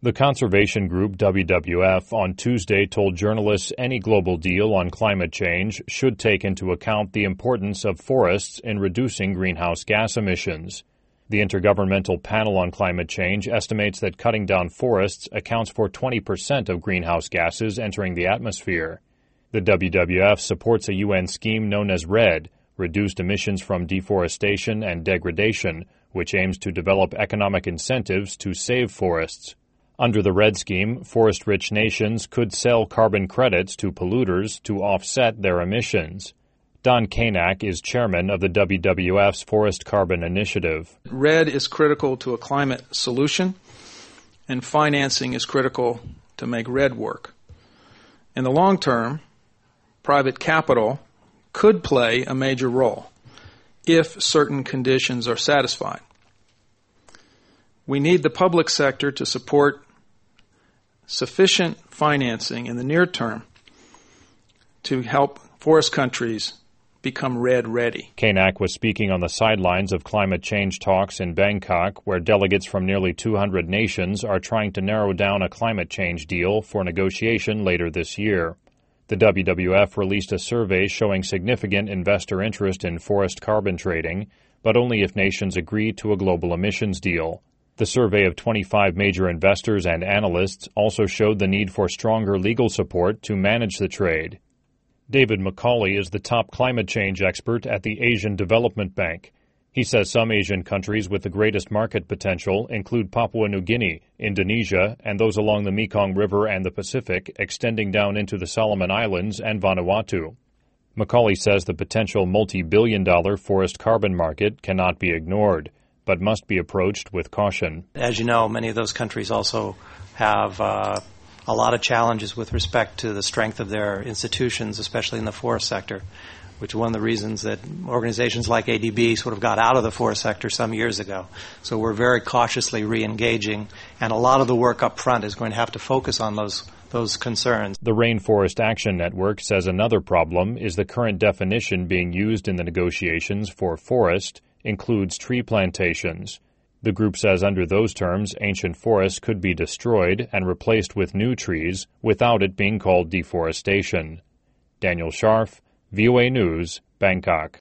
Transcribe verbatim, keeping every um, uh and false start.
The conservation group W W F on Tuesday told journalists any global deal on climate change should take into account the importance of forests in reducing greenhouse gas emissions. The Intergovernmental Panel on Climate Change estimates that cutting down forests accounts for twenty percent of greenhouse gases entering the atmosphere. The W W F supports a U N scheme known as REDD, Reduced Emissions from Deforestation and Degradation, which aims to develop economic incentives to save forests. Under the REDD scheme, forest-rich nations could sell carbon credits to polluters to offset their emissions. Don Kanak is chairman of the W W F's Forest Carbon Initiative. REDD is critical to a climate solution, and financing is critical to make REDD work. In the long term, private capital could play a major role if certain conditions are satisfied. We need the public sector to support sufficient financing in the near term to help forest countries become REDD ready. Kanak was speaking on the sidelines of climate change talks in Bangkok, where delegates from nearly two hundred nations are trying to narrow down a climate change deal for negotiation later this year. The W W F released a survey showing significant investor interest in forest carbon trading, but only if nations agree to a global emissions deal. The survey of twenty-five major investors and analysts also showed the need for stronger legal support to manage the trade. David McCauley is the top climate change expert at the Asian Development Bank. He says some Asian countries with the greatest market potential include Papua New Guinea, Indonesia, and those along the Mekong River and the Pacific, extending down into the Solomon Islands and Vanuatu. McCauley says the potential multi-billion dollar forest carbon market cannot be ignored, but must be approached with caution. As you know, many of those countries also have uh, a lot of challenges with respect to the strength of their institutions, especially in the forest sector, which is one of the reasons that organizations like A D B sort of got out of the forest sector some years ago. So we're very cautiously re-engaging, and a lot of the work up front is going to have to focus on those those concerns. The Rainforest Action Network says another problem is the current definition being used in the negotiations for forest includes tree plantations. The group says under those terms, ancient forests could be destroyed and replaced with new trees without it being called deforestation. Daniel Scharf, V O A News, Bangkok.